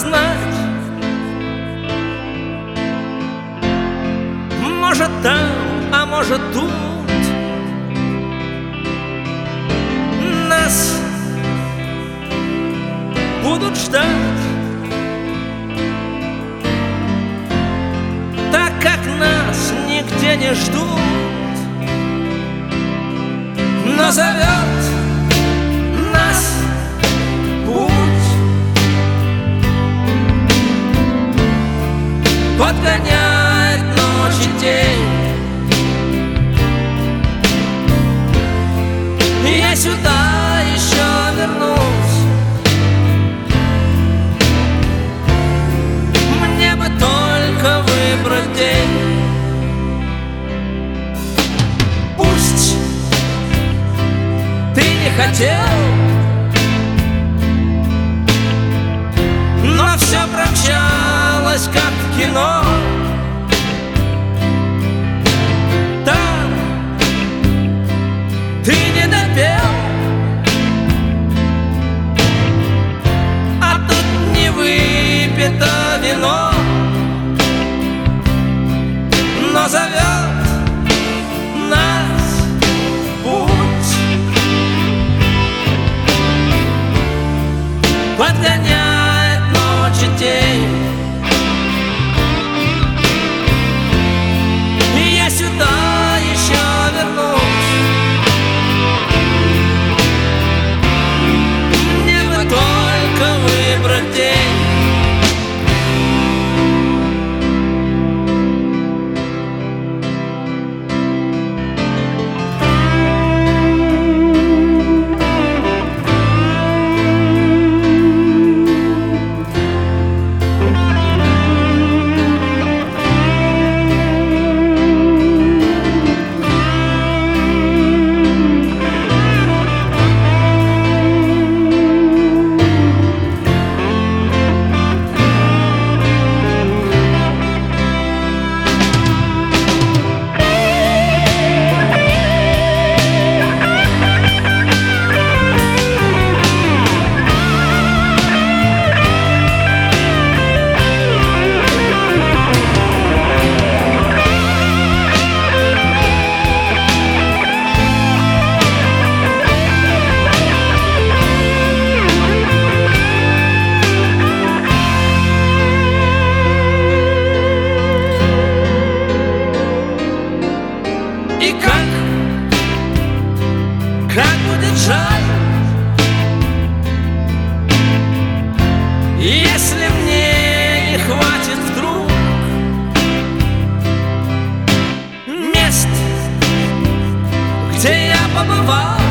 знать. Может там, а может тут нас будут ждать, так как нас нигде не ждут. Но зовет нас путь, подгоняет ночь и день. Я сюда еще вернусь, мне бы только выбрать день. Пусть ты не хотел, но все промчалось, как в кино. Там ты не допел, а тут не выпито вино. Но зовет нас путь, подгоняет ночь и день. И я сюда еще вернусь, мне бы только выбрать день. Как будет жаль, если мне не хватит вдруг мест, где я побывал.